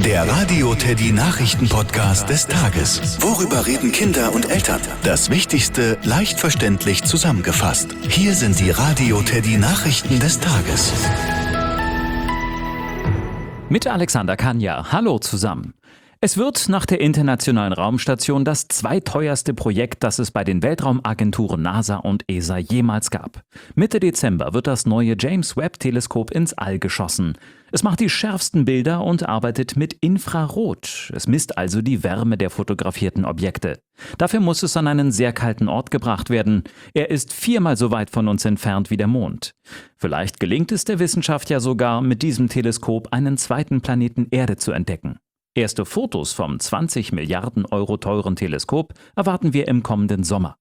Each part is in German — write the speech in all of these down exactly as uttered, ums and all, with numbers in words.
Der Radio Teddy Nachrichten-Podcast des Tages. Worüber reden Kinder und Eltern? Das Wichtigste leicht verständlich zusammengefasst. Hier sind die Radio Teddy Nachrichten des Tages. Mit Alexander Kania. Hallo zusammen. Es wird nach der Internationalen Raumstation das zweiteuerste Projekt, das es bei den Weltraumagenturen NASA und E S A jemals gab. Mitte Dezember wird das neue James-Webb-Teleskop ins All geschossen. Es macht die schärfsten Bilder und arbeitet mit Infrarot. Es misst also die Wärme der fotografierten Objekte. Dafür muss es an einen sehr kalten Ort gebracht werden. Er ist viermal so weit von uns entfernt wie der Mond. Vielleicht gelingt es der Wissenschaft ja sogar, mit diesem Teleskop einen zweiten Planeten Erde zu entdecken. Erste Fotos vom zwanzig Milliarden Euro teuren Teleskop erwarten wir im kommenden Sommer.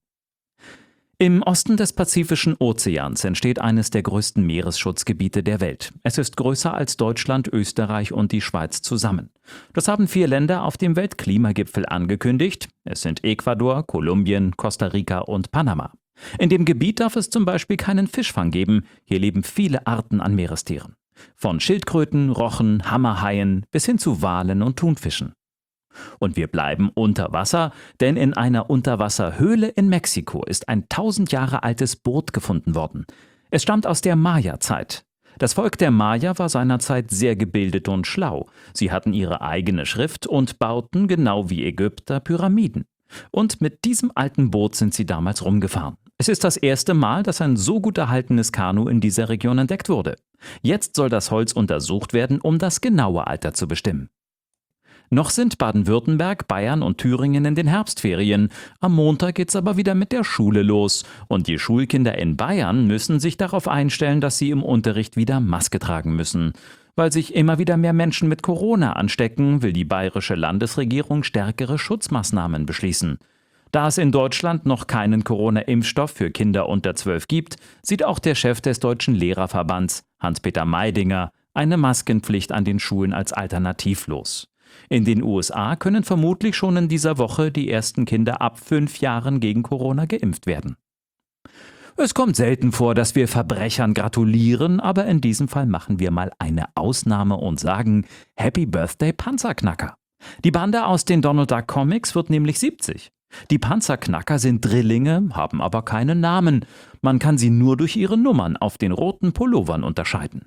Im Osten des Pazifischen Ozeans entsteht eines der größten Meeresschutzgebiete der Welt. Es ist größer als Deutschland, Österreich und die Schweiz zusammen. Das haben vier Länder auf dem Weltklimagipfel angekündigt. Es sind Ecuador, Kolumbien, Costa Rica und Panama. In dem Gebiet darf es zum Beispiel keinen Fischfang geben. Hier leben viele Arten an Meerestieren. Von Schildkröten, Rochen, Hammerhaien bis hin zu Walen und Thunfischen. Und wir bleiben unter Wasser, denn in einer Unterwasserhöhle in Mexiko ist ein tausend Jahre altes Boot gefunden worden. Es stammt aus der Maya-Zeit. Das Volk der Maya war seinerzeit sehr gebildet und schlau. Sie hatten ihre eigene Schrift und bauten, genau wie Ägypter, Pyramiden. Und mit diesem alten Boot sind sie damals rumgefahren. Es ist das erste Mal, dass ein so gut erhaltenes Kanu in dieser Region entdeckt wurde. Jetzt soll das Holz untersucht werden, um das genaue Alter zu bestimmen. Noch sind Baden-Württemberg, Bayern und Thüringen in den Herbstferien. Am Montag geht's aber wieder mit der Schule los. Und die Schulkinder in Bayern müssen sich darauf einstellen, dass sie im Unterricht wieder Maske tragen müssen. Weil sich immer wieder mehr Menschen mit Corona anstecken, will die bayerische Landesregierung stärkere Schutzmaßnahmen beschließen. Da es in Deutschland noch keinen Corona-Impfstoff für Kinder unter zwölf gibt, sieht auch der Chef des Deutschen Lehrerverbands, Hans-Peter Meidinger, eine Maskenpflicht an den Schulen als alternativlos. In den U S A können vermutlich schon in dieser Woche die ersten Kinder ab fünf Jahren gegen Corona geimpft werden. Es kommt selten vor, dass wir Verbrechern gratulieren, aber in diesem Fall machen wir mal eine Ausnahme und sagen Happy Birthday Panzerknacker. Die Bande aus den Donald Duck Comics wird nämlich siebzig. Die Panzerknacker sind Drillinge, haben aber keinen Namen. Man kann sie nur durch ihre Nummern auf den roten Pullovern unterscheiden.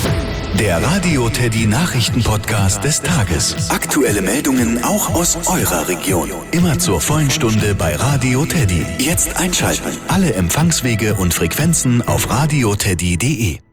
Der Radio Teddy Nachrichten-Podcast des Tages. Aktuelle Meldungen auch aus eurer Region. Immer zur vollen Stunde bei Radio Teddy. Jetzt einschalten. Alle Empfangswege und Frequenzen auf radioteddy punkt de.